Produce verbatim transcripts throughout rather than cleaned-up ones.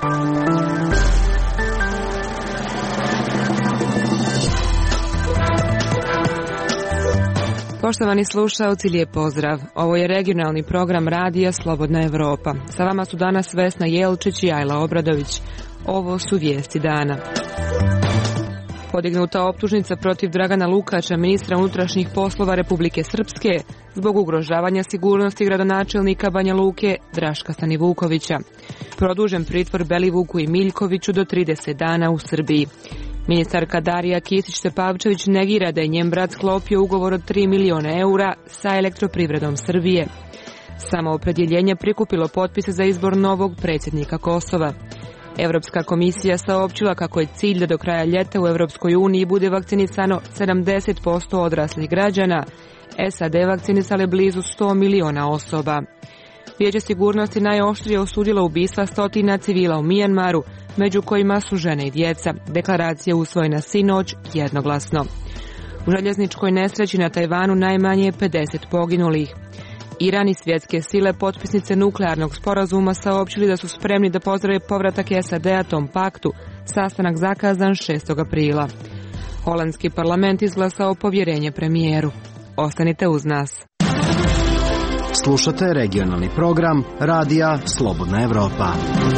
Poštovani slušaoci, lijep pozdrav. Ovo je regionalni program radija Slobodna Evropa. Sa vama su danas Vesna Jelčić i Ajla Obradović. Ovo su vijesti dana. Podignuta optužnica protiv Dragana Lukača, ministra unutrašnjih poslova Republike Srpske, zbog ugrožavanja sigurnosti gradonačelnika Banja Luke Draška Stanivukovića. Produžen pritvor Belivuku i Miljkoviću do trideset dana u Srbiji. Ministarka Darija Kisić-Tepavčević negira da je njen brat sklopio ugovor od tri miliona eura sa Elektroprivredom Srbije. Samoopredjeljenje prikupilo potpise za izbor novog predsjednika Kosova. Europska komisija saopćila kako je cilj da do kraja ljeta u Europskoj uniji bude vakcinisano sedamdeset posto odraslih građana. S A D vakcinisale blizu sto miliona osoba. Vijeće sigurnosti najoštrije osudilo ubistva stotina civila u Mijanmaru, među kojima su žene i djeca. Deklaracija je usvojena sinoć jednoglasno. U željezničkoj nesreći na Tajvanu najmanje je pedeset poginulih. Iran i svjetske sile, potpisnice nuklearnog sporazuma, saopćili da su spremni da pozdrave povratak S A D-a tom paktu, sastanak zakazan šestog aprila. Holandski parlament izglasao povjerenje premijeru. Ostanite uz nas. Slušate regionalni program radija Slobodna Evropa.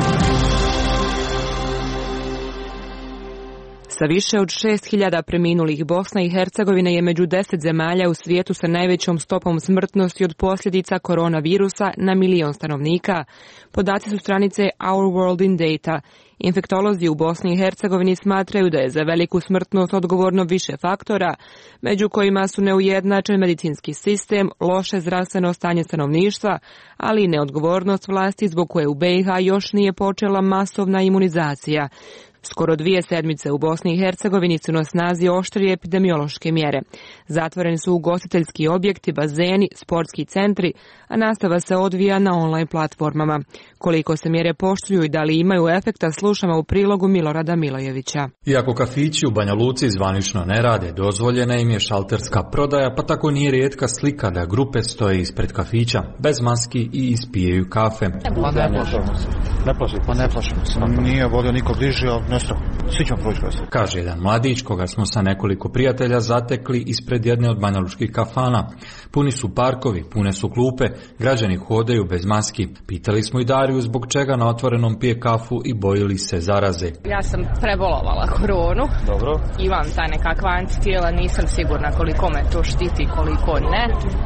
Sa više od šest hiljada preminulih, Bosna i Hercegovina je među deset zemalja u svijetu sa najvećom stopom smrtnosti od posljedica koronavirusa na milion stanovnika. Podaci su stranice Our World in Data. Infektolozi u Bosni i Hercegovini smatraju da je za veliku smrtnost odgovorno više faktora, među kojima su neujednačen medicinski sistem, loše zdravstveno stanje stanovništva, ali i neodgovornost vlasti zbog koje u B i H još nije počela masovna imunizacija. Skoro dvije sedmice u Bosni i Hercegovini su na snazi oštrije epidemiološke mjere. Zatvoreni su ugostiteljski objekti, bazeni, sportski centri, a nastava se odvija na online platformama. Koliko se mjere poštuju i da li imaju efekta, slušamo u prilogu Milorada Milojevića. Iako kafići u Banja Luci zvanično ne rade, dozvoljena im je šalterska prodaja, pa tako nije rijetka slika da grupe stoje ispred kafića, bez maski i ispijaju kafe. Pa ne plašimo se. Ne plašimo, pa ne plašimo se. Nije volio niko bliži, ali ne strah. Svi ćemo proći kroz. Kaže jedan mladić koga smo sa nekoliko prijatelja zatekli ispred jedne od banjalučkih kafana. Puni su parkovi, pune su klupe, građani hodaju bez maski. Pitali smo i Dariju zbog čega na otvorenom pije kafu i bojili se zaraze. Ja sam prebolovala koronu. Dobro. Imam taj nekakva antitijela, nisam sigurna koliko me to štiti, koliko ne.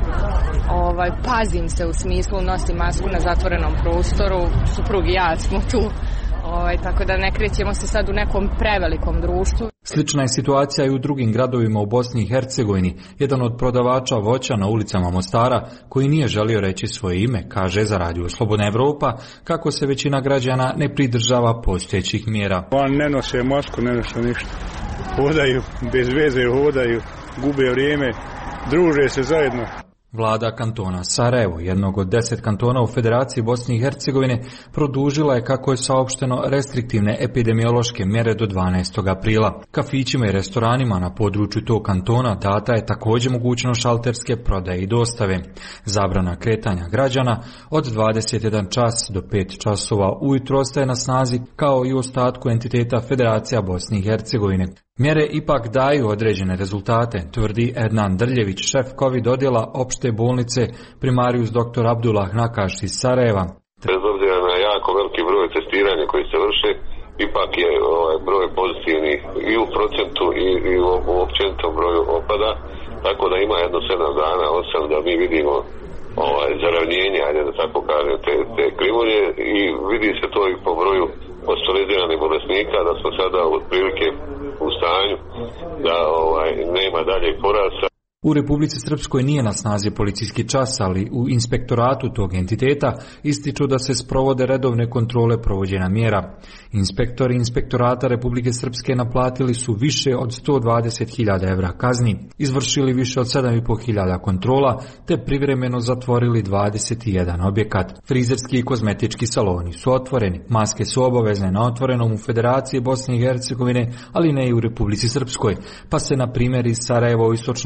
Ovaj, pazim se u smislu, nosim masku na zatvorenom prostoru, suprug i ja smo tu. Ovaj, tako da ne krećemo se sad u nekom prevelikom društvu. Slična je situacija i u drugim gradovima u Bosni i Hercegovini. Jedan od prodavača voća na ulicama Mostara, koji nije želio reći svoje ime, kaže za radio Slobodna Evropa kako se većina građana ne pridržava postojećih mjera. On ne nose masku, ne nose ništa. Hodaju, bez veze hodaju, gube vrijeme, druže se zajedno. Vlada kantona Sarajevo, jednog od deset kantona u Federaciji Bosne i Hercegovine, produžila je, kako je saopšteno, restriktivne epidemiološke mjere do dvanaestog aprila. Kafićima i restoranima na području tog kantona data je također mogućnost šalterske prodaje i dostave. Zabrana kretanja građana od dvadeset jedan čas do pet časova ujutro ostaje na snazi, kao i u ostatku entiteta Federacija Bosne i Hercegovine. Mjere ipak daju određene rezultate, tvrdi Ernan Drljević, šef COVID odjela opšte bolnice, primarius doktor Abdullah Nakaš iz Sarajeva. Bez obzira na jako veliki broj testiranja koji se vrše, ipak je ovaj broj pozitivnih i u procentu i, i u, u općenitom broju opada, tako da ima jedno sedam dana, osam da mi vidimo ovaj, zaravnjenje, ajde da tako kažem, te, te krivulje, i vidi se to i po broju hospitaliziranih bolesnika, da smo sada otprilike u stanju da ovaj, nema dalje porasta. U Republici Srpskoj nije na snazi policijski čas, ali u inspektoratu tog entiteta ističu da se sprovode redovne kontrole provođenja mjera. Inspektori inspektorata Republike Srpske naplatili su više od sto dvadeset hiljada evra kazni, izvršili više od sedam i po hiljada kontrola, te privremeno zatvorili dvadeset jedan objekat. Frizerski i kozmetički saloni su otvoreni, maske su obavezne na otvorenom u Federaciji Bosne i Hercegovine, ali ne i u Republici Srpskoj, pa se na primjer iz Sarajeva u istočno Sarajevo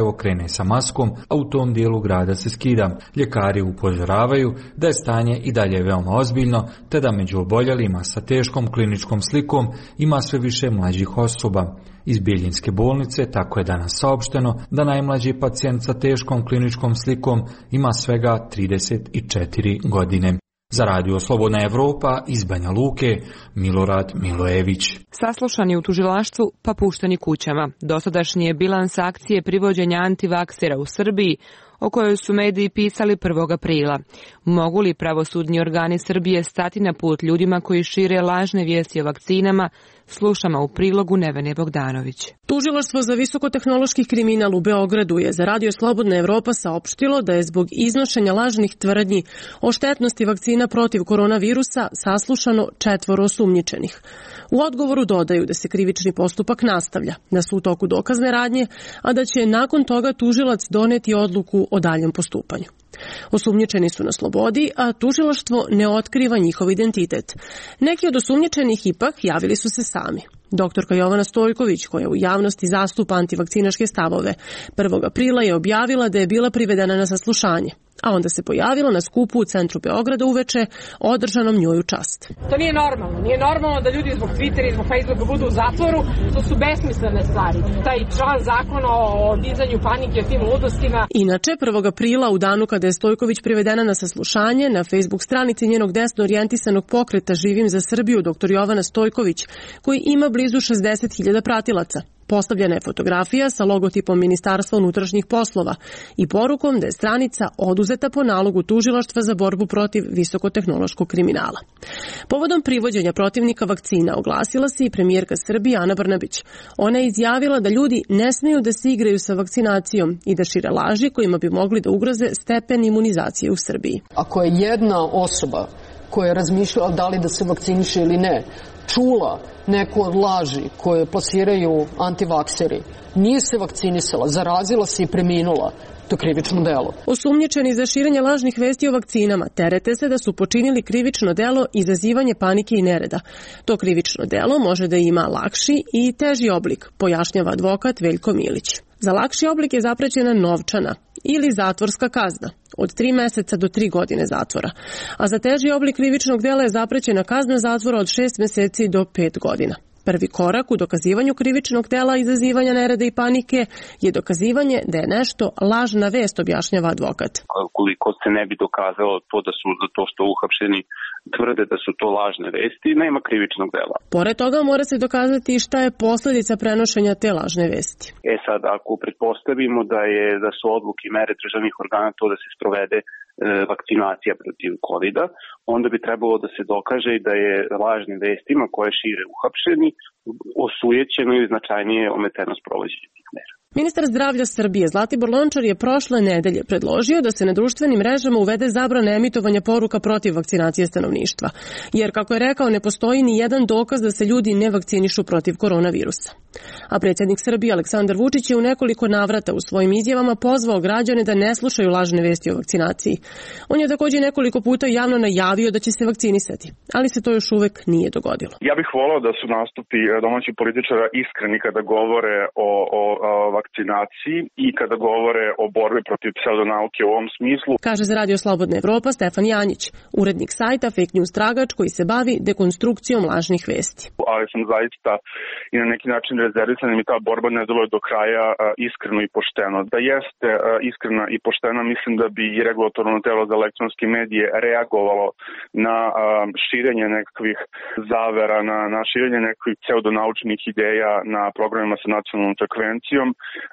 Sarajevo krene sa maskom, a u tom dijelu grada se skida. Ljekari upozoravaju da je stanje i dalje veoma ozbiljno, te da među oboljelima sa teškom kliničkom slikom ima sve više mlađih osoba. Iz Bijeljinske bolnice tako je danas saopšteno da najmlađi pacijent sa teškom kliničkom slikom ima svega trideset četiri godine. Za Radio Slobodna Evropa iz Banja Luke, Milorad Milojević. Saslušani u tužilaštvu pa pušteni kućama. Dosadašnji je bilans akcije privođenja antivaksera u Srbiji, o kojoj su mediji pisali prvog aprila. Mogu li pravosudni organi Srbije stati na put ljudima koji šire lažne vijesti o vakcinama? Slušamo u prilogu Nevene Bogdanović. Tužilaštvo za visokotehnološki kriminal u Beogradu je za Radio Slobodna Evropa saopštilo da je zbog iznošenja lažnih tvrdnji o štetnosti vakcina protiv koronavirusa saslušano četvoro osumnjičenih. U odgovoru dodaju da se krivični postupak nastavlja, da su u toku dokazne radnje, a da će nakon toga tužilac doneti odluku o daljem postupanju. Osumnjičeni su na slobodi, a tužilaštvo ne otkriva njihov identitet. Neki od osumnjičenih ipak javili su se sami. Doktorka Jovana Stojković, koja u javnosti zastupa antivakcinaške stavove, prvog aprila je objavila da je bila privedena na saslušanje, a onda se pojavila na skupu u centru Beograda uveče, održanom njoj u čast. To nije normalno. Nije normalno da ljudi zbog Twittera i zbog Facebooka budu u zatvoru. To su besmislene stvari. Taj član zakona o dizanju panike o tim ludostima. Inače, prvog aprila, u danu kada je Stojković privedena na saslušanje, na Facebook stranici njenog desno orijentisanog pokreta Živim za Srbiju, doktor Jovana Stojković, koji ima blizu šezdeset hiljada pratilaca, postavljena je fotografija sa logotipom Ministarstva unutrašnjih poslova i porukom da je stranica oduzeta po nalogu tužilaštva za borbu protiv visokotehnološkog kriminala. Povodom privođenja protivnika vakcina oglasila se i premijerka Srbije Ana Brnabić. Ona je izjavila da ljudi ne smeju da se igraju sa vakcinacijom i da šire laži kojima bi mogli da ugroze stepen imunizacije u Srbiji. Ako je jedna osoba koja je razmišljala da li da se vakciniše ili ne, čula neku od laži koje plasiraju antivakseri, nije se vakcinisala, zarazila se i preminula, to je krivično delo. Osumnjičeni za širenje lažnih vesti o vakcinama terete se da su počinili krivično delo izazivanje panike i nereda. To krivično delo može da ima lakši i teži oblik, pojašnjava advokat Veljko Milić. Za lakši oblik je zaprećena novčana ili zatvorska kazna od tri meseca do tri godine zatvora, a za teži oblik krivičnog dela je zaprećena kazna zatvora od šest meseci do pet godina. Prvi korak u dokazivanju krivičnog dela izazivanja nereda i panike je dokazivanje da je nešto lažna vest, objašnjava advokat. Koliko se ne bi dokazalo to da su za to što uhapšeni tvrde da su to lažne vesti, nema krivičnog dela. Pored toga mora se dokazati šta je posljedica prenošenja te lažne vesti. E sad, ako pretpostavimo da je da su odluke i mere državnih organa to da se sprovede e, vakcinacija protiv kovida, onda bi trebalo da se dokaže da je lažnim vestima koje šire uhapšeni osujećeno ili značajnije ometeno sprovođenje tih mera. Ministar zdravlja Srbije Zlatibor Lončar je prošle nedelje predložio da se na društvenim mrežama uvede zabrana emitovanja poruka protiv vakcinacije stanovništva, jer, kako je rekao, ne postoji ni jedan dokaz da se ljudi ne vakcinišu protiv koronavirusa. A predsjednik Srbije Aleksandar Vučić je u nekoliko navrata u svojim izjavama pozvao građane da ne slušaju lažne vesti o vakcinaciji. On je također nekoliko puta javno najavio da će se vakcinisati, ali se to još uvek nije dogodilo. Ja bih volao da su nastupi domaćih političara iskreni kada govore o, o, o vakcinaciji i kada govore o borbi protiv pseudonauke u ovom smislu. Kaže za Radio Slobodna Evropa Stefan Janjić, urednik sajta Fake News Tragač koji se bavi dekonstrukcijom lažnih vesti. Ali sam zaista i na neki način rezervisan i mi ta borba ne deluje do kraja a, iskreno i pošteno. Da jeste a, iskrena i poštena, mislim da bi i regulatorno telo za elektronske medije reagovalo na a, širenje nekakvih zavera, na, na širenje nekakvih pseudonaučnih ideja na programima sa nacionalnom frekvencijom.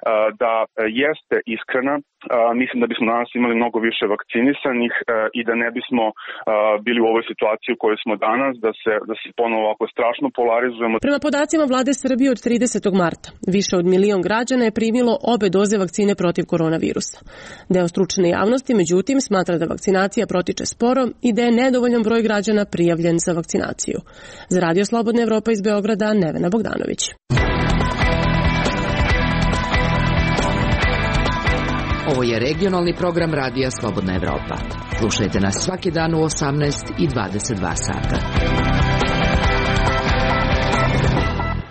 Da jeste iskrena, mislim da bismo danas imali mnogo više vakcinisanih i da ne bismo bili u ovoj situaciji u kojoj smo danas, da se, da se ponovo ovako strašno polarizujemo. Prema podacima vlade Srbije od tridesetog marta, više od milion građana je primilo obe doze vakcine protiv koronavirusa. Deo stručne javnosti, međutim, smatra da vakcinacija protiče sporo i da je nedovoljan broj građana prijavljen za vakcinaciju. Za Radio Slobodna Evropa iz Beograda, Nevena Bogdanović. Ovo je regionalni program Radija Slobodna Evropa. Slušajte nas svaki dan u osamnaest i dvadeset dva sata.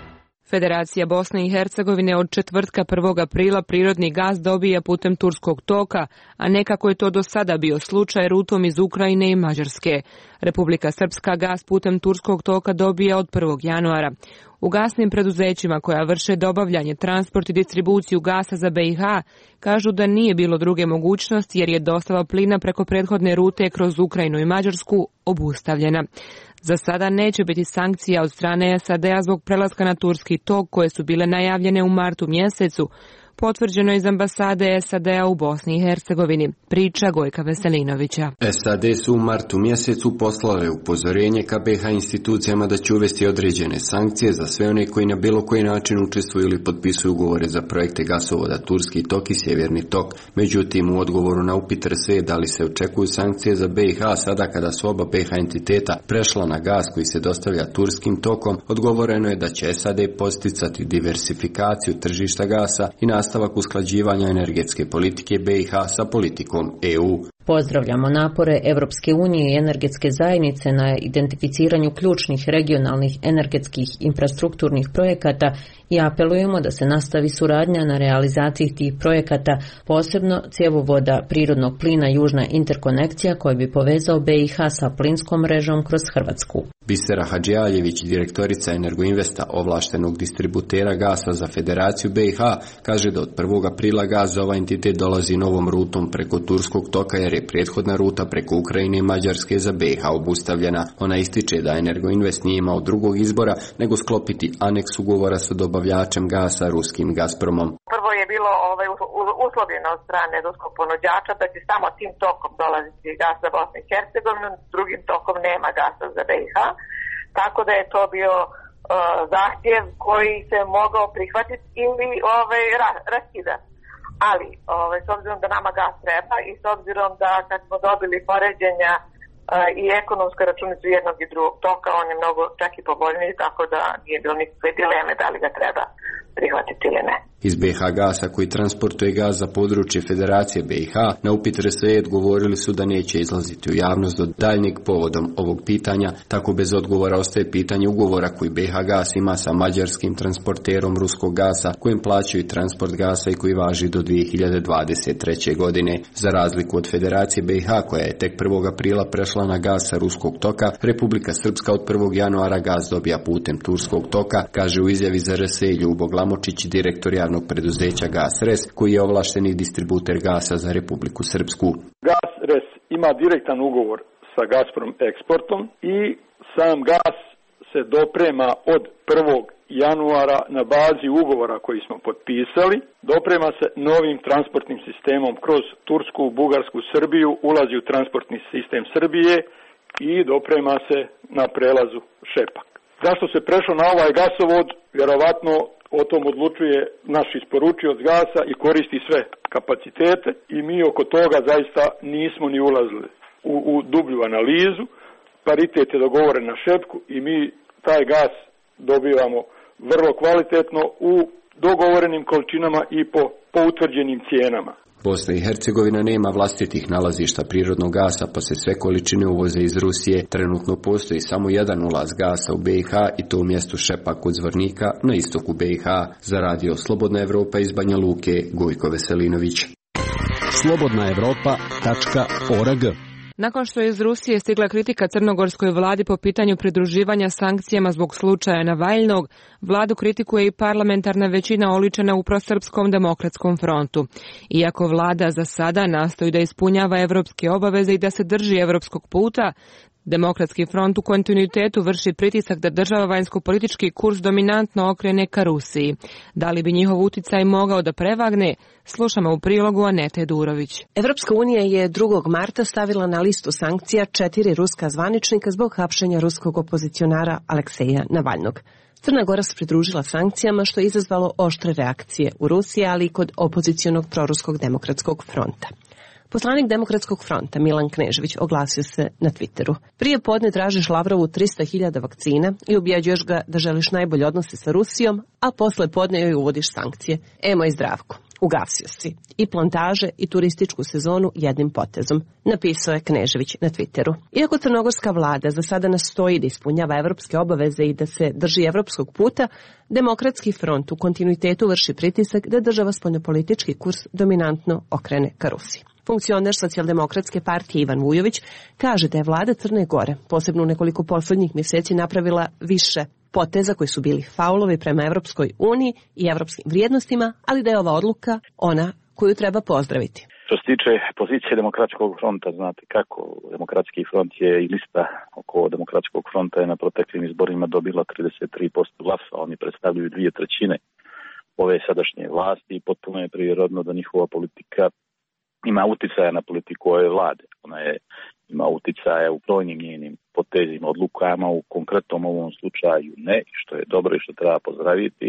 Federacija Bosne i Hercegovine od četvrtka prvog aprila prirodni gas dobija putem turskog toka, a ne kako je to do sada bio slučaj rutom iz Ukrajine i Mađarske. Republika Srpska gas putem turskog toka dobija od prvog januara. U gasnim preduzećima koja vrše dobavljanje, transport i distribuciju gasa za B i H kažu da nije bilo druge mogućnosti jer je dostava plina preko prethodne rute kroz Ukrajinu i Mađarsku obustavljena. Za sada neće biti sankcija od strane S A D-a zbog prelaska na turski tok koje su bile najavljene u martu mjesecu, potvrđeno iz ambasade S A D-a u Bosni i Hercegovini, priča Gojka Veselinovića. S A D su u martu mjesecu poslale upozorenje ka B i H institucijama da će uvesti određene sankcije za sve one koji na bilo koji način učestvuju ili potpisuju ugovore za projekte gasovoda Turski tok i Sjeverni tok. Međutim, u odgovoru na upit R S E da li se očekuju sankcije za B i H sada kada su oba B i H entiteta prešla na gas koji se dostavlja turskim tokom, odgovoreno je da će S A D posticati diversifikaciju tržišta gasa i nastavak usklađivanja energetske politike B i H sa politikom E U. Pozdravljamo napore Evropske unije i energetske zajednice na identificiranju ključnih regionalnih energetskih infrastrukturnih projekata i apelujemo da se nastavi suradnja na realizaciji tih projekata, posebno cjevovoda prirodnog plina Južna interkonekcija koji bi povezao B i H sa plinskom mrežom kroz Hrvatsku. Bisera Hadžialjević, direktorica Energoinvesta, ovlaštenog distributera gasa za Federaciju B i H, kaže da od prvog aprila gas za ovaj entitet dolazi novom rutom preko turskog toka jer je prethodna ruta preko Ukrajine i Mađarske za B i H obustavljena. Ona ističe da Energoinvest nije imao drugog izbora nego sklopiti aneks ugovora sa dobavljačem gasa ruskim Gazpromom. Prvo je bilo ovaj, uslovljeno od strane ruskog ponuđača da će samo tim tokom dolaziti gas za Bosnu i Hercegovinu, drugim tokom nema gasa za B i H, tako da je to bio uh, zahtjev koji se mogao prihvatiti ili ovaj, ra, raskidati. Ali, ovaj, s obzirom da nama gas treba i s obzirom da kad smo dobili poređenja uh, i ekonomsku računicu jednog i drugog toka, on je mnogo čak i povoljniji, tako da nije bilo nikakve dileme da li ga treba prihvatiti ili ne. Iz B i H gasa koji transportuje gas za područje Federacije B i H na upit R S E odgovorili su da neće izlaziti u javnost do daljnjeg povodom ovog pitanja, tako bez odgovora ostaje pitanje ugovora koji B i H gas ima sa mađarskim transporterom ruskog gasa kojim plaćaju transport gasa i koji važi do dvije hiljade dvadeset treće. godine. Za razliku od Federacije B i H koja je tek prvog aprila prešla na gas sa ruskog toka, Republika Srpska od prvog januara gas dobija putem turskog toka, kaže u izjavi za R S E Ljubo Glamočić, direktor javnog preduzeća GasRes, koji je ovlašteni distributer gasa za Republiku Srpsku. GasRes ima direktan ugovor sa Gazprom eksportom i sam gas se doprema od prvog januara na bazi ugovora koji smo potpisali. Doprema se novim transportnim sistemom kroz Tursku, Bugarsku, Srbiju, ulazi u transportni sistem Srbije i doprema se na prelazu Šepak. Zašto se prešlo na ovaj gasovod? Vjerovatno o tom odlučuje naš isporučioc gasa i koristi sve kapacitete i mi oko toga zaista nismo ni ulazili u, u dublju analizu. Paritet je dogovoren na Šepku i mi taj gas dobivamo vrlo kvalitetno u dogovorenim količinama i po, po utvrđenim cijenama. Bosna i Hercegovina nema vlastitih nalazišta prirodnog gasa, pa se sve količine uvoze iz Rusije. Trenutno postoji samo jedan ulaz gasa u B i H i to u mjestu Šepak kod Zvornika na istoku B i H. Za radio Slobodna Evropa iz Banja Luke, Gojko Veselinović. slobodna evropa tačka org. Nakon što je iz Rusije stigla kritika crnogorskoj vladi po pitanju pridruživanja sankcijama zbog slučaja Navalnog, vladu kritikuje i parlamentarna većina oličena u prosrpskom demokratskom frontu. Iako vlada za sada nastoji da ispunjava evropske obaveze i da se drži evropskog puta, Demokratski front u kontinuitetu vrši pritisak da država vanjsko-politički kurs dominantno okrene ka Rusiji. Da li bi njihov uticaj mogao da prevagne? Slušamo u prilogu Anete Durović. Evropska unija je drugog marta stavila na listu sankcija četiri ruska zvaničnika zbog hapšenja ruskog opozicionara Alekseja Navalnog. Crna Gora se pridružila sankcijama što je izazvalo oštre reakcije u Rusiji, ali i kod opozicionog proruskog demokratskog fronta. Poslanik Demokratskog fronta Milan Knežević oglasio se na Twitteru. Prije podne tražiš Lavrovu tristo hiljada vakcina i ubijeđuješ ga da želiš najbolje odnose sa Rusijom, a posle podne joj uvodiš sankcije. E, moj Zdravko, Ugasio si i plantaže i turističku sezonu jednim potezom, napisao je Knežević na Twitteru. Iako crnogorska vlada za sada nastoji da ispunjava evropske obaveze i da se drži evropskog puta, Demokratski front u kontinuitetu vrši pritisak da država spoljnopolitički kurs dominantno okrene ka Rusiji. Funkcioner Socijaldemokratske partije Ivan Vujović kaže da je vlada Crne Gore, posebno u nekoliko poslednjih mjeseci, napravila više poteza koji su bili faulovi prema Evropskoj uniji i evropskim vrijednostima, ali da je ova odluka ona koju treba pozdraviti. Što se tiče pozicije Demokratskog fronta, znate kako, Demokratski front je i lista oko Demokratskog fronta je na proteklim izborima dobila trideset tri posto glasa, oni predstavljaju dvije trećine ove sadašnje vlasti i potpuno je prirodno da njihova politika ima uticaja na politiku ove vlade. Ona je, ima uticaja u brojnim njenim potezima, odlukama, u konkretnom ovom slučaju ne, što je dobro i što treba pozdraviti,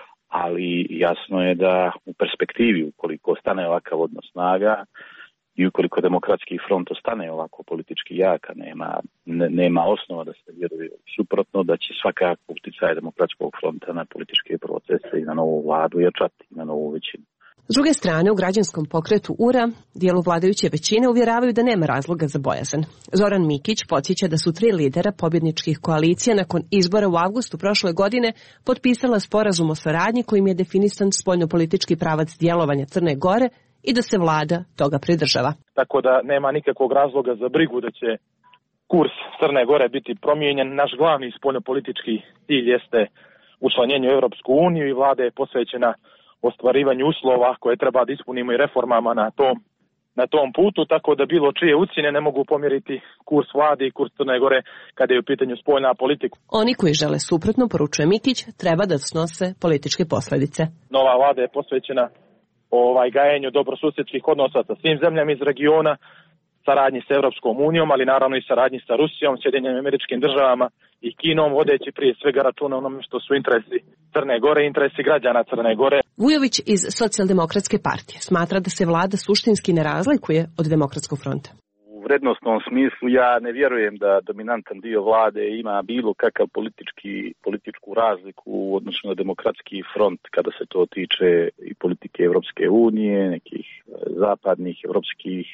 ali jasno je da u perspektivi, ukoliko ostane ovakav odnos snaga i ukoliko Demokratski front ostane ovako politički jaka, nema, ne, nema osnova da se vjeruje suprotno, da će svakako uticaj Demokratskog fronta na političke procese i na novu vladu jačati, na novu većinu. S druge strane, u građanskom pokretu U R A, dijelu vladajuće većine, uvjeravaju da nema razloga za bojazan. Zoran Mikić podsjeća da su tri lidera pobjedničkih koalicija nakon izbora u avgustu prošle godine potpisala sporazum o saradnji kojim je definisan spoljnopolitički pravac djelovanja Crne Gore i da se vlada toga pridržava. Tako da nema nikakvog razloga za brigu da će kurs Crne Gore biti promijenjen. Naš glavni spoljnopolitički cilj jeste učlanjenje u Europsku uniju i vlada je posvećena ostvarivanju uslova koje treba da ispunimo i reformama na tom, na tom putu, tako da bilo čije ucjene ne mogu pomjeriti kurs vlade i kurs Crne Gore kada je u pitanju spoljna politika. Oni koji žele suprotno, poručuje Mikić, treba da snose političke posljedice. Nova vlada je posvećena ovaj, gajenju dobrosusjedskih odnosa sa svim zemljama iz regiona, saradnji sa Europskom unijom, ali naravno i saradnji sa Rusijom, Sjedinjenim Američkim Državama i Kinom, vodeći prije svega računa onome što su interesi Crne Gore i interesi građana Crne Gore. Vujović iz Socijaldemokratske partije smatra da se vlada suštinski ne razlikuje od Demokratskog fronta. U vrednostnom smislu ja ne vjerujem da dominantan dio vlade ima bilo kakav politički, političku razliku u odnosu na Demokratski front kada se to tiče i politike Europske unije, nekih zapadnih, evropskih,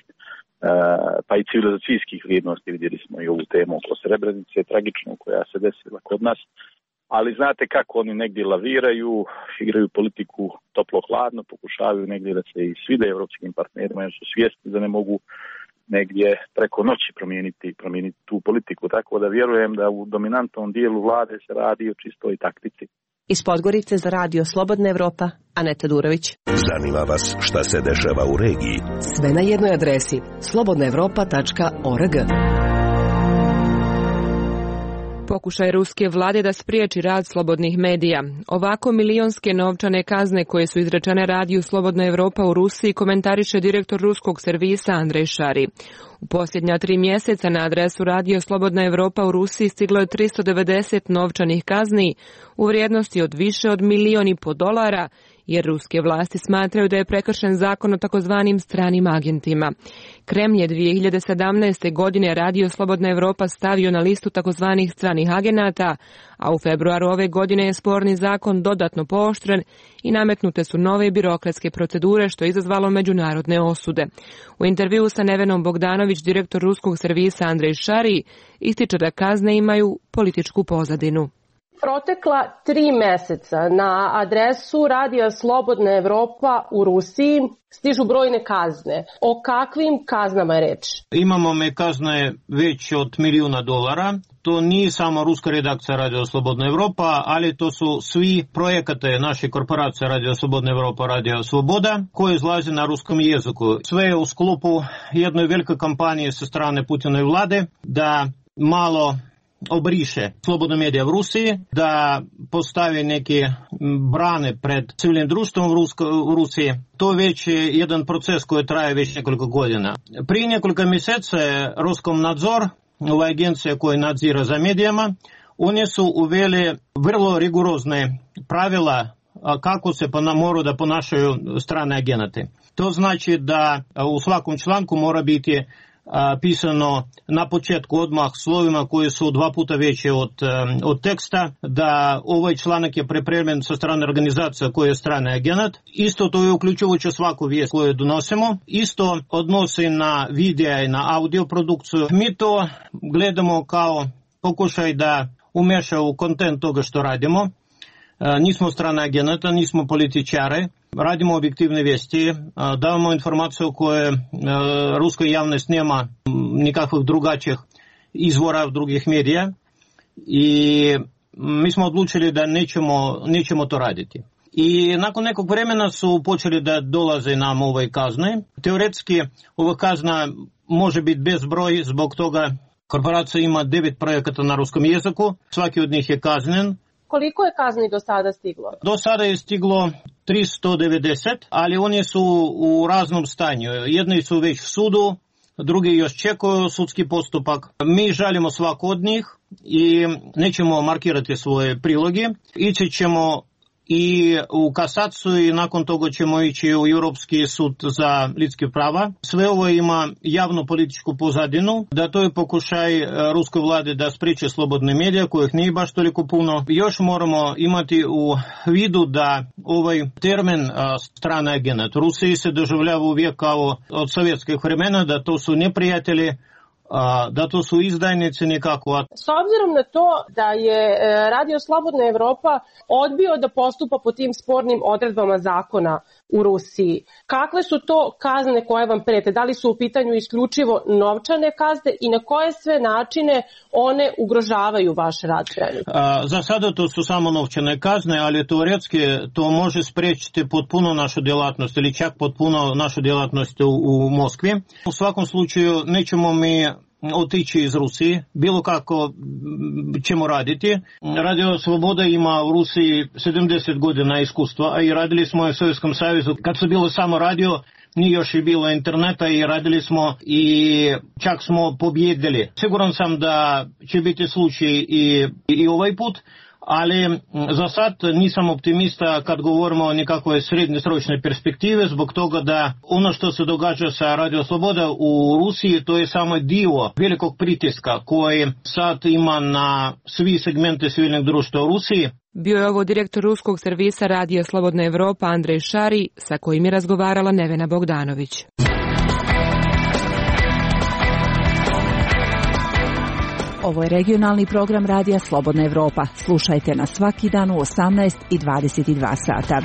pa i civilizacijskih vrijednosti. Vidjeli smo i ovu temu oko Srebrenice, tragičnu, koja se desila kod nas. Ali znate kako oni negdje laviraju, igraju politiku toplo-hladno, pokušavaju negdje da se i svide evropskim partnerima, jer su svjesni da ne mogu negdje preko noći promijeniti, promijeniti tu politiku. Tako da vjerujem da u dominantnom dijelu vlade se radi o čistoj taktici. Iz Podgorice za radio Slobodna Evropa, Aneta Durović. Zanima vas šta se dešava u regiji? Sve na jednoj adresi slobodna evropa tačka org. Pokušaj ruske vlade da spriječi rad slobodnih medija. Ovako milionske novčane kazne koje su izrečene radiju Slobodna Evropa u Rusiji komentariše direktor ruskog servisa Andrej Šari. U posljednja tri mjeseca na adresu radio Slobodna Evropa u Rusiji stiglo je tristo devedeset novčanih kazni u vrijednosti od više od milijon i po dolara, jer ruske vlasti smatraju da je prekršen zakon o takozvanim stranim agentima. Kremlj je dvije hiljade sedamnaeste. godine radio Slobodna Evropa stavio na listu takozvanih stranih agenata, a u februaru ove godine je sporni zakon dodatno pooštren i nametnute su nove birokratske procedure, što je izazvalo međunarodne osude. U intervjuu sa Nevenom Bogdanović, direktor ruskog servisa Andrej Šari, ističe da kazne imaju političku pozadinu. Protekla tri mjeseca na adresu radija Slobodna Evropa u Rusiji stižu brojne kazne. O kakvim kaznama je reč? Imamo me kazne već od milijuna dolara. To nije samo ruska redakcija Radio Slobodna Evropa, ali to su svi projekate naše korporacije Radio Slobodna Evropa, Radio Sloboda, koje izlaze na ruskom jeziku. Sve je u sklopu jednoj velike kampanije sa strane Putinove vlade da malo obriše slobodno medija u Rusiji, da postavi neke brane pred civilnim društvom u, Rusko, u Rusiji. To već je jedan proces koji traje već nekoliko godina. Prije nekoliko mjeseci Roskomnadzor, ova agencija koja nadzira za medijama, oni su uveli vrlo rigorozne pravila kako se moraju da ponašaju strane agenate. To znači da u svakom članku mora biti a, pisano na početku odmah slovima koji su dva puta veće od, od teksta, da ovaj članak je pripremljen sa strane organizacija koja je strani agent. Isto to je uključujuće svaku vijest koju donosimo. Isto odnosi na video i na audio produkciju. Mi to gledamo kao pokušaj da umeša u kontent toga što radimo. Nismo strana agenata, nismo političare, radimo objektivne vijesti, davamo informaciju koje ruskoj javnost nema nikakvih drugačijih izvora drugih medija i mi smo odlučili da nećemo, nećemo to raditi. I nakon nekog vremena su počeli da dolaze nam ove kazne. Teoretski ova kazna može biti bezbroj, zbog toga korporacija ima devet projekata na ruskom jeziku, svaki od njih je kaznen. Koliko je kazni do sada stiglo? Do sada je stiglo tristo devedeset, ali oni su u raznom stanju. Jedni su već u sudu, drugi još čekaju sudski postupak. Mi žalimo svako od njih i nećemo markirati svoje priloge. Ići ćemo i u kasaciju i nakon toga ćemo ići u Europski sud za ljudske prava. Sve ovo ima javnu političku pozadinu, da to je pokušaj ruskoj vlade da spriječe slobodne medije, kojih nije baš toliko puno. Još moramo imati u vidu da ovaj termin strana agent Rusiji se doživljava uvijek kao od sovjetskih vremena, da to su neprijatelji, da to su izdajnici nekako. S obzirom na to da je Radio Slobodna Evropa odbio da postupa po tim spornim odredbama zakona u Rusiji, kakve su to kazne koje vam prete? Da li su u pitanju isključivo novčane kazne i na koje sve načine one ugrožavaju vaš rad trenutno? Za sada to su samo novčane kazne, ali teoretski to može spriječiti potpuno našu djelatnost ili čak potpuno našu djelatnost u, u Moskvi. U svakom slučaju nećemo mi otići iz Rusije, bilo kako ćemo raditi. Radio Sloboda ima u Rusiji sedamdeset godina iskustva, a i radili smo u Sovjetskom savezu. Kad su bilo samo radio, nije još i bilo interneta i radili smo i čak smo pobjedili. Siguran sam da će biti slučaj i, i ovaj put, ali za sad nisam optimista kad govorimo o nekakvoj srednjesročnoj perspektive, zbog toga da ono što se događa sa Radio Sloboda u Rusiji, to je samo dio velikog pritiska koji sad ima na svi segmente civilnog društva u Rusiji. Bio je ovo direktor ruskog servisa Radija Slobodna Evropa Andrej Šari, sa kojim je razgovarala Nevena Bogdanović. Ovo je regionalni program Radija Slobodna Evropa. Slušajte nas svaki dan u osamnaest i dvadeset dva sata.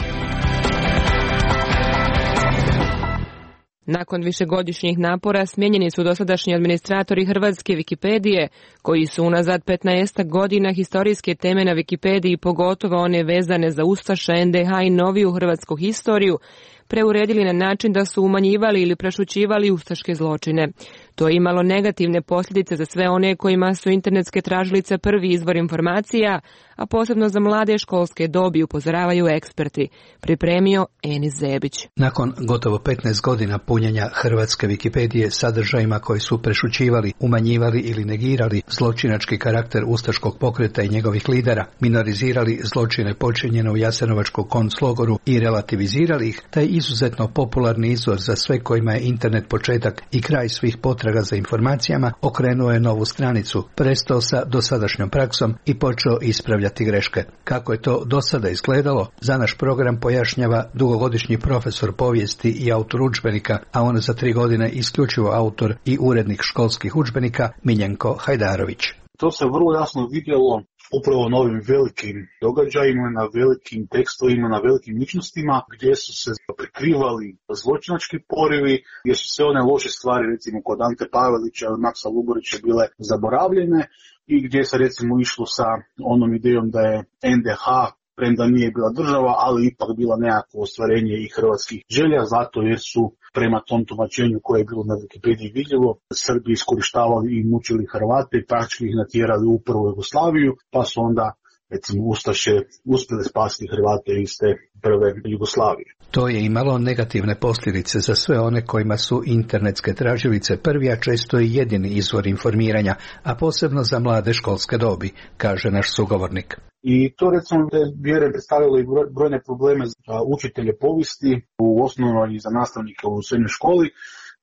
Nakon višegodišnjih napora smijenjeni su dosadašnji administratori hrvatske Wikipedije, koji su unazad petnaest godina historijske teme na Wikipediji, pogotovo one vezane za ustaše, en de ha i noviju hrvatsku historiju, preuredili na način da su umanjivali ili prešućivali ustaške zločine. To je imalo negativne posljedice za sve one kojima su internetske tražilice prvi izvor informacija, a posebno za mlade školske dobi, upozoravaju eksperti. Pripremio Enis Zebić. Nakon gotovo petnaest godina punjenja hrvatske Wikipedije sadržajima koji su prešućivali, umanjivali ili negirali zločinački karakter ustaškog pokreta i njegovih lidera, minorizirali zločine počinjene u Jasenovačkom konclogoru i relativizirali ih, taj izuzetno popularni izvor za sve kojima je internet početak i kraj svih potraga za informacijama, okrenuo je novu stranicu, prestao sa dosadašnjom praksom i počeo ispravljati greške. Kako je to do sada izgledalo, za naš program pojašnjava dugogodišnji profesor povijesti i autor udžbenika, a on za tri godine isključivo autor i urednik školskih udžbenika, Miljenko Hajdarović. To se vrlo jasno vidjelo upravo na ovim velikim događajima, na velikim tekstovima, na velikim ličnostima, gdje su se prikrivali zločinački porivi, gdje su se one loše stvari, recimo kod Ante Pavelića ili Maksa Lugorića, bile zaboravljene i gdje se recimo išlo sa onom idejom da je en de ha, premda nije bila država, ali ipak bila nekakvo ostvarenje i hrvatskih želja, zato jer su prema tom tumačenju koje je bilo na Wikipediji vidljivo, Srbi iskorištavali i mučili Hrvate i praktički ih natjerali u prvu Jugoslaviju, pa su onda recimo ustaše uspjeli spasiti Hrvate iz te prve Jugoslavije. To je imalo negativne posljedice za sve one kojima su internetske tražilice prvi, a često i jedini izvor informiranja, a posebno za mlade školske dobi, kaže naš sugovornik. I to recimo da je vjerujem predstavljalo i brojne probleme za učitelje povijesti u osnovnoj i za nastavnike u srednjoj školi,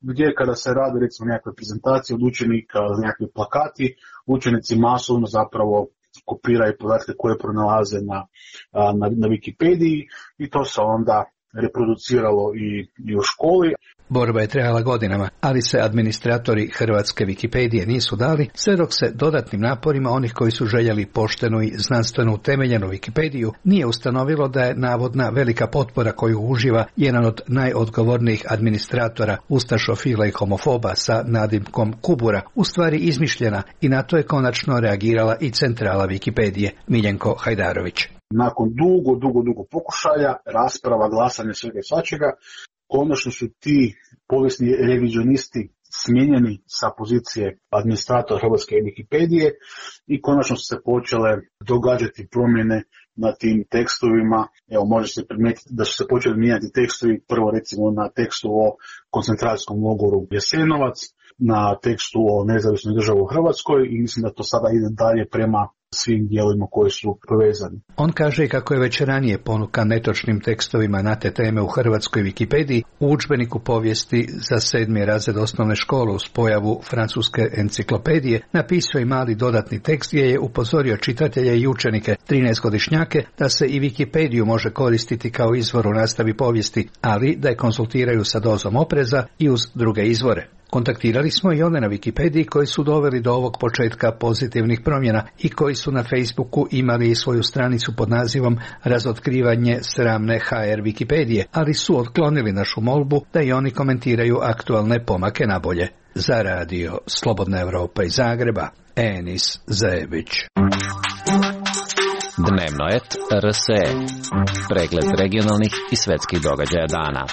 gdje kada se radi recimo nekakve prezentacije od učenika, nekakvi plakati, učenici masovno zapravo kopiraju podatke koje pronalaze na, na, na Wikipediji i to se onda reproduciralo i, i u školi. Borba je trajala godinama, ali se administratori hrvatske Wikipedije nisu dali, sve dok se dodatnim naporima onih koji su željeli poštenu i znanstveno utemeljenu Wikipediju nije ustanovilo da je navodna velika potpora koju uživa jedan od najodgovornijih administratora, ustašofila i homofoba sa nadimkom Kubura, u stvari izmišljena i na to je konačno reagirala i centrala Wikipedije, Miljenko Hajdarović. Nakon dugo, dugo, dugo pokušaja, rasprava, glasanja, svega i svačega, konačno su ti povijesni revizionisti smijenjeni sa pozicije administratora hrvatske Wikipedije i konačno su se počele događati promjene na tim tekstovima. Evo, može se primijetiti da su se počeli mijenjati tekstovi, prvo recimo na tekstu o koncentracijskom logoru Jasenovac, na tekstu o nezavisnoj državi u Hrvatskoj i mislim da to sada ide dalje prema svim dijelovima koji su povezani. On kaže kako je već ranije ponukan netočnim tekstovima na te teme u hrvatskoj Wikipediji u udžbeniku povijesti za sedmi razred osnovne škole uz pojavu francuske enciklopedije napisao i mali dodatni tekst gdje je upozorio čitatelje i učenike trinaestogodišnjake da se i Wikipediju može koristiti kao izvor u nastavi povijesti, ali da je konsultiraju sa dozom opreza i uz druge izvore. Kontaktirali smo i one na Wikipediji koji su doveli do ovog početka pozitivnih promjena i koji su na Facebooku imali i svoju stranicu pod nazivom Razotkrivanje sramne ha er Wikipedije, ali su otklonili našu molbu da i oni komentiraju aktualne pomake na bolje. Za radio Slobodna Evropa iz Zagreba, Enis Zajević. Dnevno et er es e. Pregled regionalnih i svetskih događaja dana.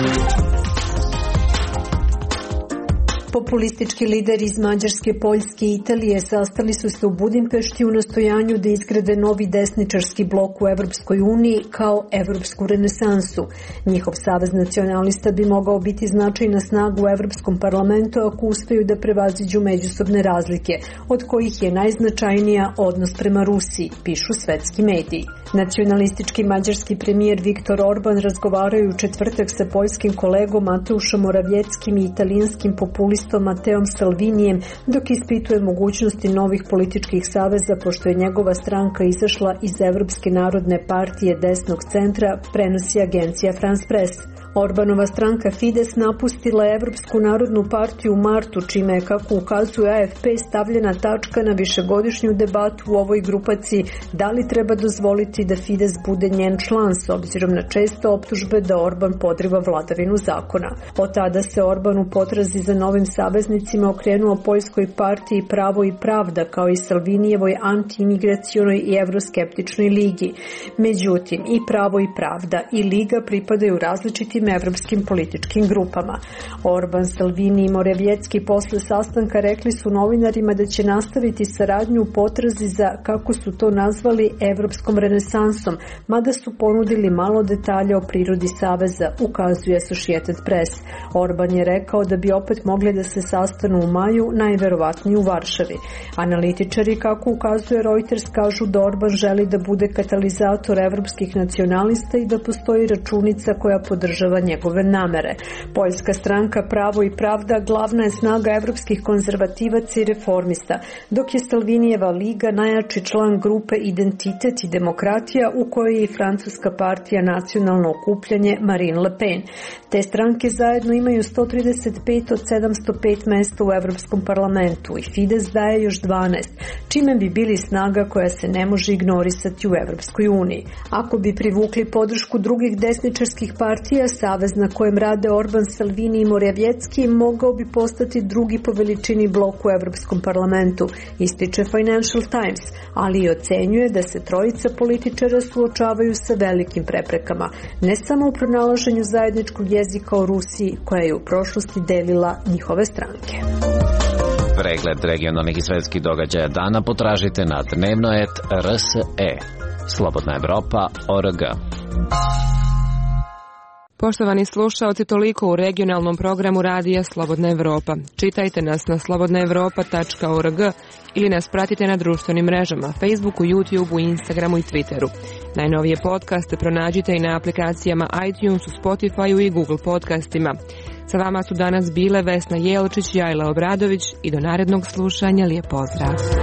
Populistički lideri iz Mađarske, Poljske i Italije sastali su se u Budimpešti u nastojanju da izgrade novi desničarski blok u Evropskoj uniji kao evropsku renesansu. Njihov savez nacionalista bi mogao biti značajna snaga u Evropskom parlamentu ako uspeju da prevaziđu međusobne razlike, od kojih je najznačajnija odnos prema Rusiji, pišu svetski mediji. Nacionalistički mađarski premijer Viktor Orban razgovaraju u četvrtak sa poljskim kolegom Mateušom Moravjeckim i italijanskim populistom Mateom Salvinijem dok ispituje mogućnosti novih političkih saveza pošto je njegova stranka izašla iz Evropske narodne partije desnog centra, prenosi agencija France Press. Orbanova stranka Fides napustila je Evropsku narodnu partiju u martu, čime je, kako ukazuje a ef pe, stavljena tačka na višegodišnju debatu u ovoj grupaciji da li treba dozvoliti da Fides bude njen član s obzirom na česte optužbe da Orban podriva vladavinu zakona. Od tada se Orban u potrazi za novim saveznicima okrenuo Poljskoj partiji Pravo i pravda kao i Salvinijevoj antiimigracionoj i evroskeptičnoj ligi. Međutim, i Pravo i pravda i liga pripadaju različitim evropskim političkim grupama. Orban, Salvini i Moravjecki posle sastanka rekli su novinarima da će nastaviti saradnju u potrazi za, kako su to nazvali, evropskom renesansom, mada su ponudili malo detalja o prirodi saveza, ukazuje Associated Press. Orban je rekao da bi opet mogli da se sastanu u maju, najverovatnije u Varšavi. Analitičari, kako ukazuje Reuters, kažu da Orban želi da bude katalizator evropskih nacionalista i da postoji računica koja podržava njegove namere. Poljska stranka Pravo i pravda glavna je snaga evropskih konzervativaca i reformista, dok je Salvinijeva liga najjači član grupe Identitet i demokratija u kojoj je i francuska partija Nacionalno okupljanje Marine Le Pen. Te stranke zajedno imaju sto trideset pet od sedamsto pet mesta u Evropskom parlamentu i Fides daje još dvanaest, čime bi bili snaga koja se ne može ignorisati u Evropskoj uniji. Ako bi privukli podršku drugih desničarskih partija, savez na kojem rade Orban, Salvini i Moravjecki mogao bi postati drugi po veličini blok u Evropskom parlamentu, ističe Financial Times, ali i ocenjuje da se trojica političara suočavaju sa velikim preprekama, ne samo u pronalaženju zajedničkog jezika o Rusiji koja je u prošlosti delila njihove stranke. Pregled regionalnih i svetskih događaja dana potražite na dnevno et er es e. Slobodna Evropa o er ge. Poštovani slušaoci, toliko u regionalnom programu radija Slobodna Evropa. Čitajte nas na slobodna evropa tačka org ili nas pratite na društvenim mrežama, Facebooku, YouTubeu, Instagramu i Twitteru. Najnovije podcaste pronađite i na aplikacijama iTunesu, Spotifyu i Google podcastima. Sa vama su danas bile Vesna Jelčić, Jajla Obradović i do narednog slušanja lijep pozdrav.